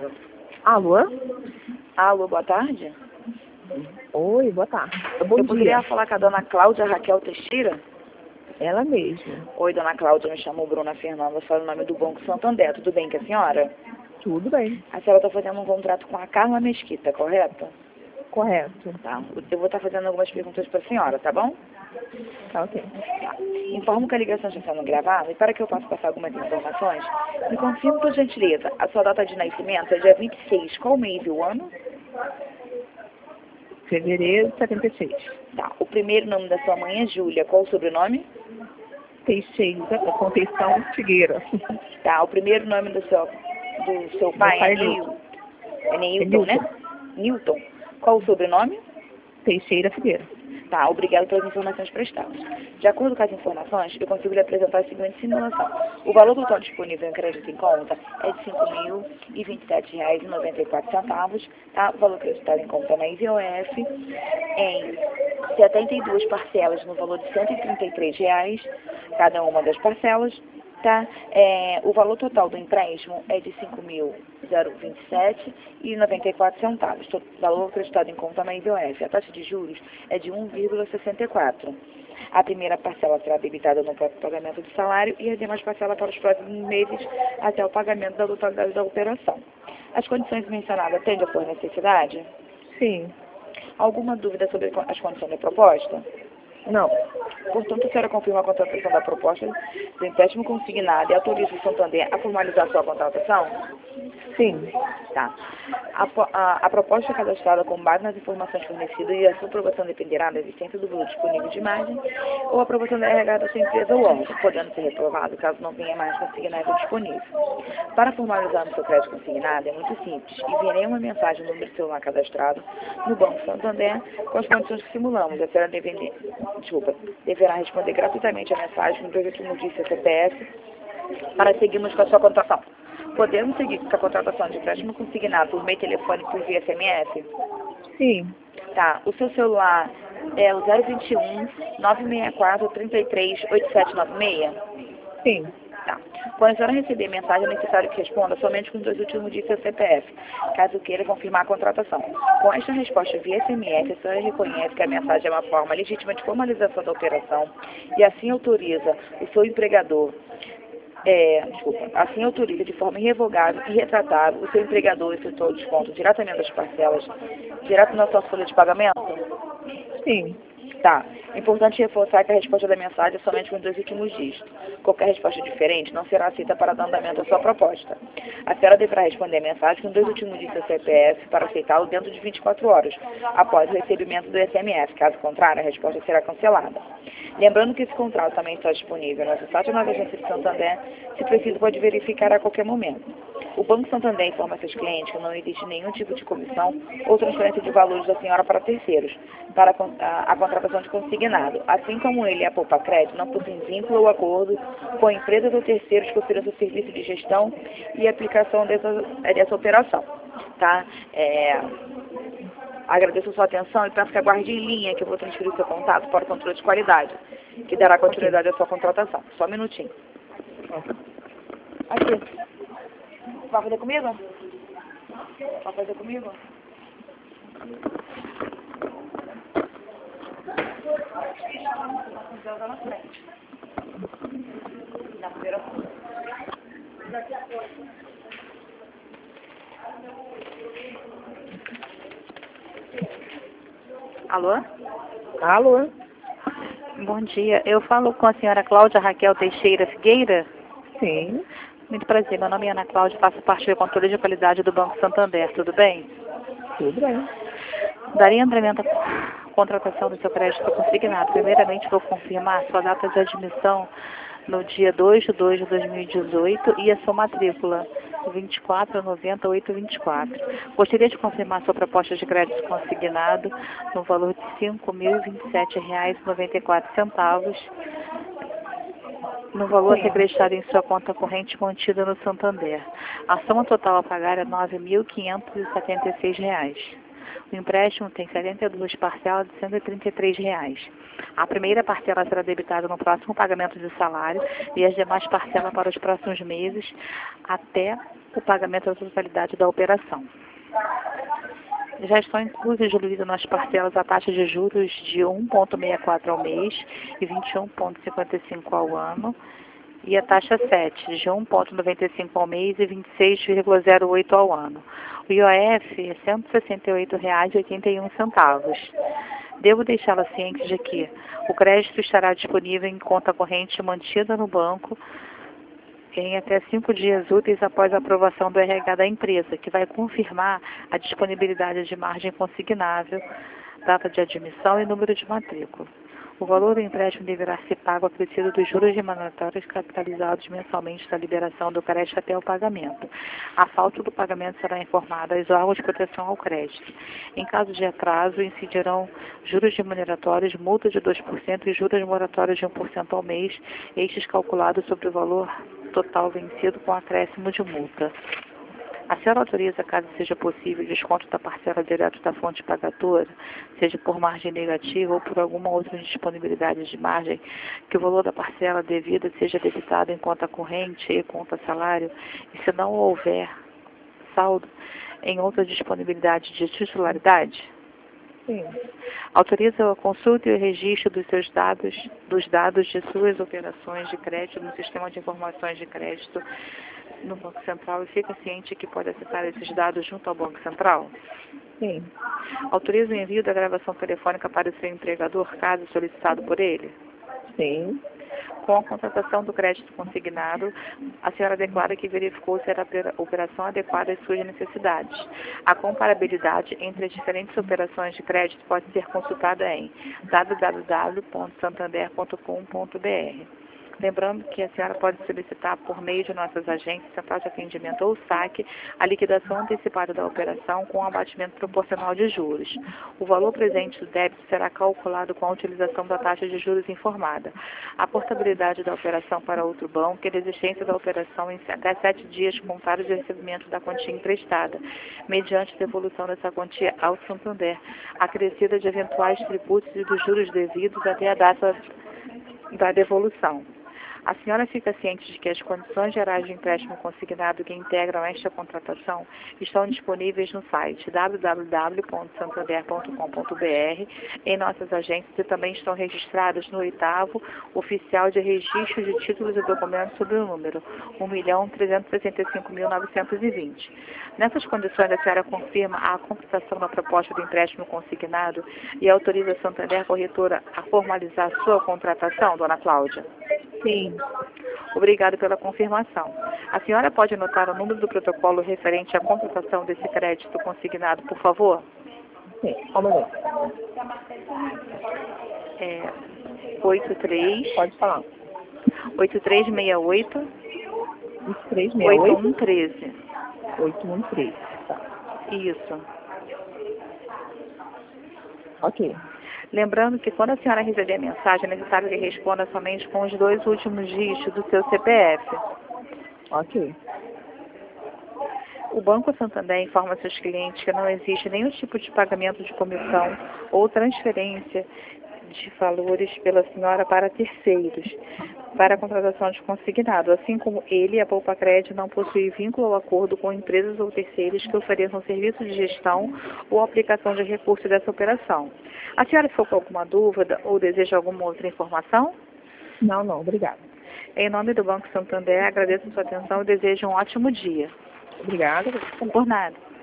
Alô? Alô, boa tarde. Oi, boa tarde. Bom Eu dia. poderia falar com a dona Cláudia Raquel Teixeira? Ela mesma. Oi, dona Cláudia, me chamo Bruna Fernanda, falo o nome do Banco Santander. Tudo bem com a senhora? Tudo bem. A senhora está fazendo um contrato com a Carla Mesquita, correto? Correto. Tá. Eu vou estar fazendo algumas perguntas para a senhora, tá bom? Tá ok. Tá. Informo que a ligação está sendo gravada e para que eu possa passar algumas informações, me confirme, por gentileza, a sua data de nascimento é dia 26, qual mês e o ano? Fevereiro de 76. Tá. O primeiro nome da sua mãe é Júlia, qual o sobrenome? Teixeira, Conceição Figueira. Tá. O primeiro nome do seu pai pai é é Nilton. É É Nilton, né? Nilton. Qual o sobrenome? Teixeira Figueira. Tá, obrigado pelas informações prestadas. De acordo com as informações, eu consigo lhe apresentar a seguinte simulação. O valor total disponível em crédito em conta é de R$ 5.027,94, tá? O valor acreditado em conta na IVOF em 72 parcelas no valor de R$ 133, cada uma das parcelas, tá? O valor total do empréstimo é de R$ 5.027,94. O valor acreditado em conta na IVOF. A taxa de juros é de 1,64. A primeira parcela será debitada no próprio pagamento do salário e as demais parcelas para os próximos meses até o pagamento da totalidade da operação. As condições mencionadas atendem a sua necessidade? Sim. Alguma dúvida sobre as condições da proposta? Não. Portanto, a senhora confirma a contratação da proposta do empréstimo consignado e autoriza o Santander a formalizar sua contratação? Sim. Tá. A proposta é cadastrada com base nas informações fornecidas e a sua aprovação dependerá da existência do valor disponível de margem ou aprovação da RH da sua empresa ou órgão, podendo ser reprovado caso não tenha mais consignado disponível. Para formalizar o seu crédito consignado é muito simples. Enviarei uma mensagem no número de celular cadastrado no Banco Santander com as condições que simulamos. A senhora deverá responder gratuitamente a mensagem com 2 últimos dígitos do CPF para seguirmos com a sua contratação. Podemos seguir com a contratação de empréstimo consignado por meio telefônico e via SMS? Sim. Tá. O seu celular é o 021 964 33 8796? Sim. Tá. Quando a senhora receber mensagem, é necessário que responda somente com os 2 últimos dígitos do seu CPF, caso queira confirmar a contratação. Com esta resposta via SMS, a senhora reconhece que a mensagem é uma forma legítima de formalização da operação e assim autoriza o seu empregador assim autoriza de forma irrevogável e retratável o seu empregador efetuar o desconto diretamente das parcelas, direto na sua folha de pagamento? Sim. Tá. É importante reforçar que a resposta da mensagem é somente com os 2 últimos dígitos. Qualquer resposta diferente não será aceita para dar andamento à sua proposta. A senhora deverá responder a mensagem com os 2 últimos dígitos do CPF para aceitá-lo dentro de 24 horas, após o recebimento do SMS. Caso contrário, a resposta será cancelada. Lembrando que esse contrato também está disponível no nosso site ou na agência de Santander, se preciso pode verificar a qualquer momento. O Banco Santander informa a seus clientes que não existe nenhum tipo de comissão ou transferência de valores da senhora para terceiros, para a contratação de consignado. Assim como ele e a Poupa Crédito não possuem vínculo ou acordo com empresas ou terceiros que ofereçam serviço de gestão e aplicação dessa operação. Tá? Agradeço a sua atenção e peço que aguarde em linha que eu vou transferir o seu contato para o controle de qualidade, que dará continuidade à sua contratação. Só um minutinho. Aqui. Vai fazer comigo? Vai fazer comigo? Na frente. Na primeira. Alô? Alô? Bom dia. Eu falo com a senhora Cláudia Raquel Teixeira Figueira. Sim. Muito prazer. Meu nome é Ana Cláudia, faço parte do controle de qualidade do Banco Santander. Tudo bem? Tudo bem. Daria andamento à contratação do seu crédito consignado. Primeiramente, vou confirmar a sua data de admissão no dia 2 de 2 de 2018 e a sua matrícula 2490824. Gostaria de confirmar a sua proposta de crédito consignado no valor de R$ 5.027,94, no valor a ser acreditado em sua conta corrente contida no Santander. A soma total a pagar é R$ 9.576. O empréstimo tem 72 parcelas de R$ 133. A primeira parcela será debitada no próximo pagamento de salário e as demais parcelas para os próximos meses até o pagamento da totalidade da operação. Já estão inclusas, Luísa, nas parcelas a taxa de juros de 1,64 ao mês e 21,55 ao ano, e a taxa 7, de 1,95 ao mês e 26,08 ao ano. O IOF é R$ 168,81. Devo deixá-la ciente de que o crédito estará disponível em conta corrente mantida no banco em até 5 dias úteis após a aprovação do RH da empresa, que vai confirmar a disponibilidade de margem consignável, data de admissão e número de matrícula. O valor do empréstimo deverá ser pago acrescido dos juros remuneratórios capitalizados mensalmente da liberação do crédito até o pagamento. A falta do pagamento será informada aos órgãos de proteção ao crédito. Em caso de atraso, incidirão juros remuneratórios, multa de 2% e juros moratórios de 1% ao mês, estes calculados sobre o valor total vencido com acréscimo de multa. A senhora autoriza, caso seja possível, o desconto da parcela direto da fonte pagadora, seja por margem negativa ou por alguma outra indisponibilidade de margem, que o valor da parcela devida seja debitado em conta corrente e conta salário, e se não houver saldo em outra disponibilidade de titularidade? Sim. Autoriza a consulta e o registro dos dados de suas operações de crédito no Sistema de Informações de Crédito no Banco Central e fica ciente que pode acessar esses dados junto ao Banco Central? Sim. Autoriza o envio da gravação telefônica para o seu empregador, caso solicitado por ele? Sim. Com a contratação do crédito consignado, a senhora declara que verificou ser a operação adequada às suas necessidades. A comparabilidade entre as diferentes operações de crédito pode ser consultada em www.santander.com.br. Lembrando que a senhora pode solicitar por meio de nossas agências, central de atendimento ou saque, a liquidação antecipada da operação com abatimento proporcional de juros. O valor presente do débito será calculado com a utilização da taxa de juros informada. A portabilidade da operação para outro banco e a desistência da operação em até 7 dias contados de recebimento da quantia emprestada, mediante devolução dessa quantia ao Santander, acrescida de eventuais tributos e dos juros devidos até a data da devolução. A senhora fica ciente de que as condições gerais de empréstimo consignado que integram esta contratação estão disponíveis no site www.santander.com.br, em nossas agências e também estão registradas no 8º Oficial de Registro de Títulos e Documentos sob o número 1.365.920. Nessas condições, a senhora confirma a completação da proposta do empréstimo consignado e autoriza a Santander Corretora a formalizar sua contratação, dona Cláudia? Sim. Obrigado pela confirmação. A senhora pode anotar o número do protocolo referente à contratação desse crédito consignado, por favor? Sim. Como é? 83... Pode falar. 8368... 2368. 8113. 813. Tá. Isso. Ok. Lembrando que quando a senhora receber a mensagem, é necessário que responda somente com os 2 últimos dígitos do seu CPF. Ok. O Banco Santander informa seus clientes que não existe nenhum tipo de pagamento de comissão ou transferência de valores pela senhora para terceiros, para a contratação de consignado, assim como ele, a Poupa Crédito, não possui vínculo ou acordo com empresas ou terceiros que ofereçam serviço de gestão ou aplicação de recursos dessa operação. A senhora ficou com alguma dúvida ou deseja alguma outra informação? Não, obrigada. Em nome do Banco Santander, agradeço a sua atenção e desejo um ótimo dia. Obrigada. Por nada.